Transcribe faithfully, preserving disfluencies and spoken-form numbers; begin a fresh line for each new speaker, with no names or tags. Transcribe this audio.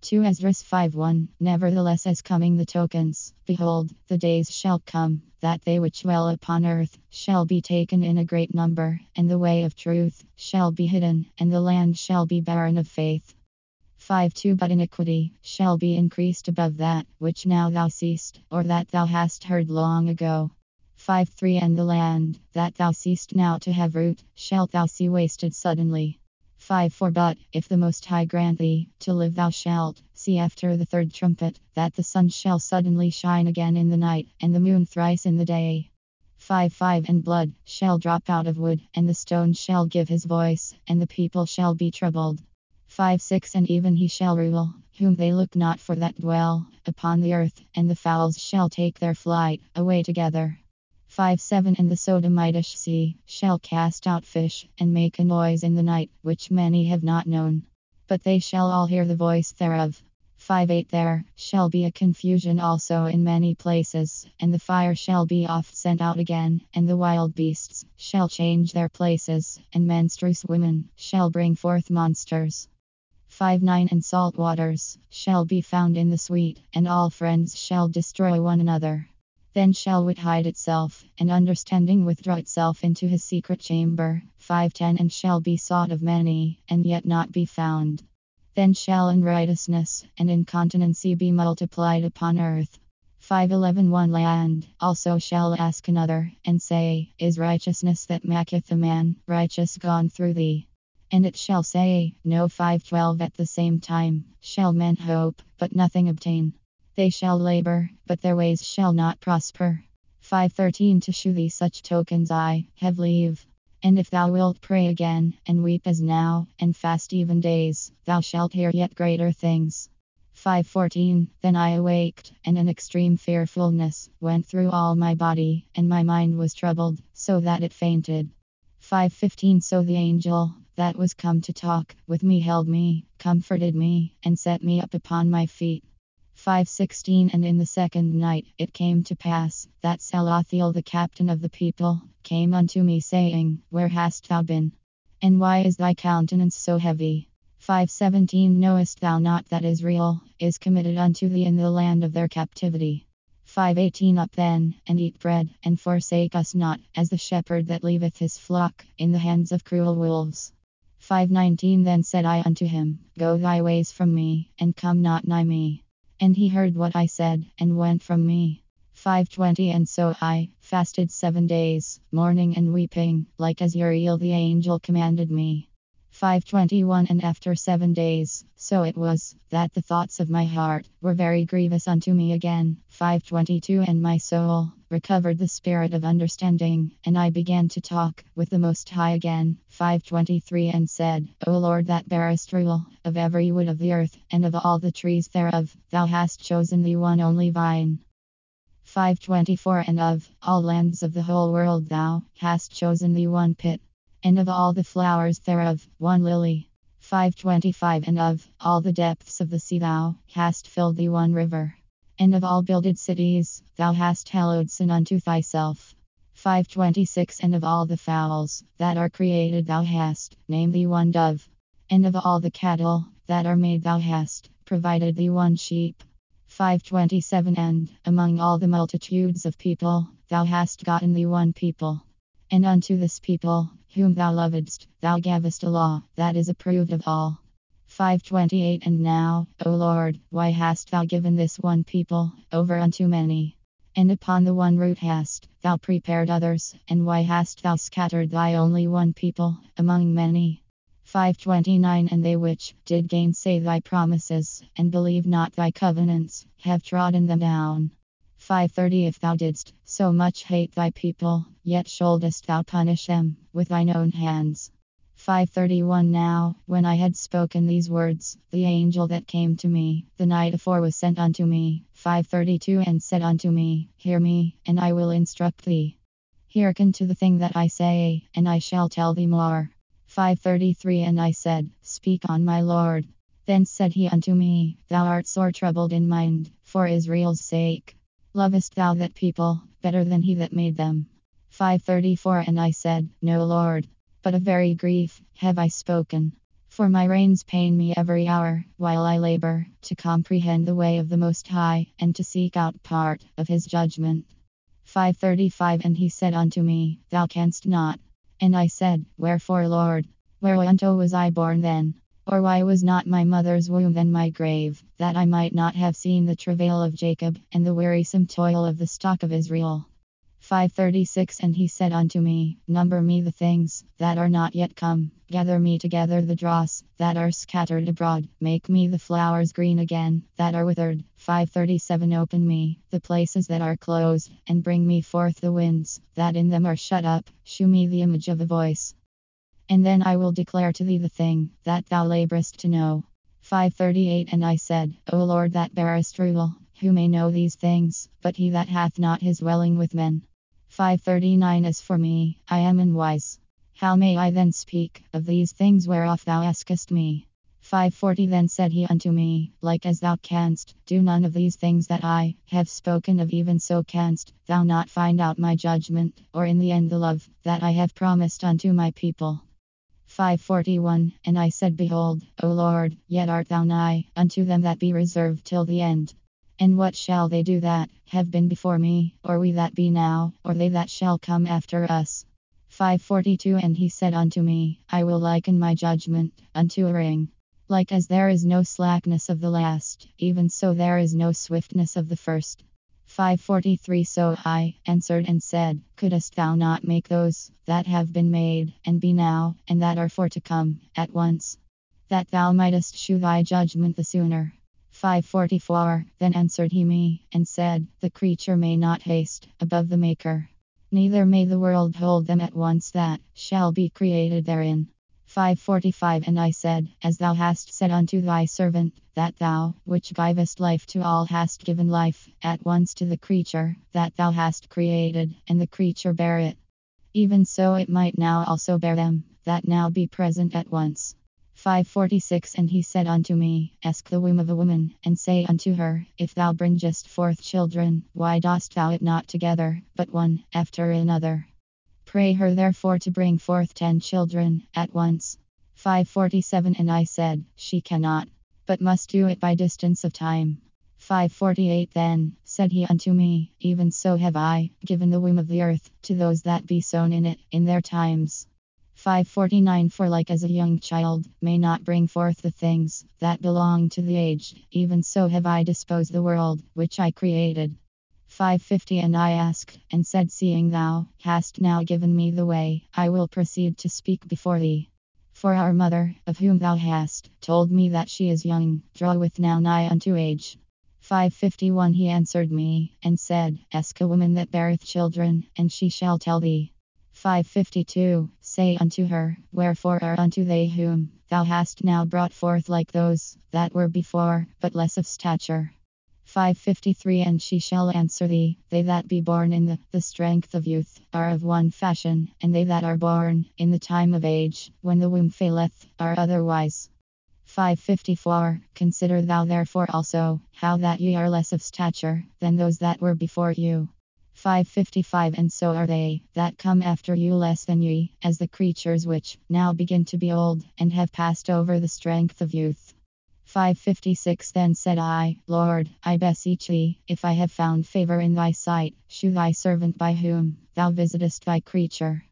two Esdras five one. Nevertheless, as coming the tokens, behold, the days shall come, that they which dwell upon earth shall be taken in a great number, and the way of truth shall be hidden, and the land shall be barren of faith. five two But iniquity shall be increased above that which now thou seest, or that thou hast heard long ago. five three And the land that thou seest now to have root, shalt thou see wasted suddenly. five four But if the Most High grant thee to live, thou shalt see after the third trumpet, that the sun shall suddenly shine again in the night, and the moon thrice in the day. five five And blood shall drop out of wood, and the stone shall give his voice, and the people shall be troubled. five six And even he shall rule, whom they look not for that dwell upon the earth, and the fowls shall take their flight away together. five seven And the Sodomitish sea shall cast out fish, and make a noise in the night, which many have not known, but they shall all hear the voice thereof. five eight There shall be a confusion also in many places, and the fire shall be oft sent out again, and the wild beasts shall change their places, and menstruous women shall bring forth monsters. five nine And salt waters shall be found in the sweet, and all friends shall destroy one another. Then shall wit hide itself, and understanding withdraw itself into his secret chamber. five ten And shall be sought of many, and yet not be found. Then shall unrighteousness and incontinency be multiplied upon earth. five eleven One land also shall ask another, and say, Is righteousness that maketh a man righteous gone through thee? And it shall say, No. five twelve At the same time shall men hope, but nothing obtain. They shall labor, but their ways shall not prosper. five thirteen To shew thee such tokens I have leave. And if thou wilt pray again, and weep as now, and fast even days, thou shalt hear yet greater things. five fourteen Then I awaked, and an extreme fearfulness went through all my body, and my mind was troubled, so that it fainted. five fifteen So the angel that was come to talk with me held me, comforted me, and set me up upon my feet. five sixteen And in the second night it came to pass, that Salathiel the captain of the people came unto me, saying, Where hast thou been? And why is thy countenance so heavy? five seventeen Knowest thou not that Israel is committed unto thee in the land of their captivity? five eighteen Up then, and eat bread, and forsake us not, as the shepherd that leaveth his flock in the hands of cruel wolves. five nineteen Then said I unto him, Go thy ways from me, and come not nigh me. And he heard what I said, and went from me. five twenty And so I fasted seven days, mourning and weeping, like as Uriel the angel commanded me. five twenty-one And after seven days, so it was, that the thoughts of my heart were very grievous unto me again. five twenty-two And my soul recovered the spirit of understanding, and I began to talk with the Most High again. five twenty-three And said, O Lord, that bearest rule of every wood of the earth, and of all the trees thereof, thou hast chosen the one only vine. five twenty-four And of all lands of the whole world thou hast chosen the one pit, and of all the flowers thereof, one lily. five twenty-five And of all the depths of the sea thou hast filled the one river, and of all builded cities thou hast hallowed sin unto thyself. five twenty-six And of all the fowls that are created thou hast named the one dove, and of all the cattle that are made thou hast provided the one sheep. five twenty-seven And among all the multitudes of people thou hast gotten the one people, and unto this people whom thou lovedst, thou gavest a law that is approved of all. five twenty-eight And now, O Lord, why hast thou given this one people over unto many? And upon the one root hast thou prepared others, and why hast thou scattered thy only one people among many? five twenty-nine And they which did gainsay thy promises, and believe not thy covenants, have trodden them down. five thirty If thou didst so much hate thy people, yet shouldest thou punish them with thine own hands. five thirty-one Now, when I had spoken these words, the angel that came to me the night afore was sent unto me. five thirty-two And said unto me, Hear me, and I will instruct thee. Hearken to the thing that I say, and I shall tell thee more. five thirty-three And I said, Speak on, my Lord. Then said he unto me, Thou art sore troubled in mind, for Israel's sake. Lovest thou that people better than he that made them? five thirty-four And I said, No, Lord, but of very grief have I spoken. For my reins pain me every hour, while I labor to comprehend the way of the Most High, and to seek out part of his judgment. five thirty-five And he said unto me, Thou canst not. And I said, Wherefore, Lord? Whereunto was I born then? Or why was not my mother's womb then my grave, that I might not have seen the travail of Jacob, and the wearisome toil of the stock of Israel? five thirty-six And he said unto me, Number me the things that are not yet come, gather me together the dross that are scattered abroad, make me the flowers green again that are withered. five thirty-seven Open me the places that are closed, and bring me forth the winds that in them are shut up, shew me the image of a voice. And then I will declare to thee the thing that thou laborest to know. five thirty-eight And I said, O Lord that bearest rule, who may know these things, but he that hath not his dwelling with men? five thirty-nine As for me, I am unwise. How may I then speak of these things whereof thou askest me? five forty Then said he unto me, Like as thou canst do none of these things that I have spoken of, even so canst thou not find out my judgment, or in the end the love that I have promised unto my people. five forty-one And I said, Behold, O Lord, yet art thou nigh unto them that be reserved till the end. And what shall they do that have been before me, or we that be now, or they that shall come after us? five forty-two And he said unto me, I will liken my judgment unto a ring. Like as there is no slackness of the last, even so there is no swiftness of the first. five forty-three So I answered and said, Couldest thou not make those that have been made, and be now, and that are for to come, at once, that thou mightest shew thy judgment the sooner? five forty-four Then answered he me, and said, The creature may not haste above the Maker, neither may the world hold them at once that shall be created therein. five forty-five And I said, As thou hast said unto thy servant, that thou, which givest life to all, hast given life at once to the creature that thou hast created, and the creature bare it. Even so it might now also bear them that now be present at once. five forty-six And he said unto me, Ask the womb of a woman, and say unto her, If thou bringest forth children, why dost thou it not together, but one after another? Pray her therefore to bring forth ten children at once. five forty-seven And I said, She cannot, but must do it by distance of time. five forty-eight Then said he unto me, Even so have I given the womb of the earth to those that be sown in it in their times. five forty-nine For like as a young child may not bring forth the things that belong to the aged, even so have I disposed the world which I created. five fifty And I asked and said, Seeing thou hast now given me the way, I will proceed to speak before thee. For our mother, of whom thou hast told me that she is young, draweth now nigh unto age. five fifty-one He answered me and said, Ask a woman that beareth children, and she shall tell thee. five fifty-two Say unto her, Wherefore are unto they whom thou hast now brought forth like those that were before, but less of stature? five fifty-three And she shall answer thee, They that be born in the, the strength of youth are of one fashion, and they that are born in the time of age, when the womb faileth, are otherwise. five fifty-four Consider thou therefore also how that ye are less of stature than those that were before you. five fifty-five And so are they that come after you less than ye, as the creatures which now begin to be old, and have passed over the strength of youth. five fifty-six Then said I, Lord, I beseech thee, if I have found favor in thy sight, shew thy servant by whom thou visitest thy creature.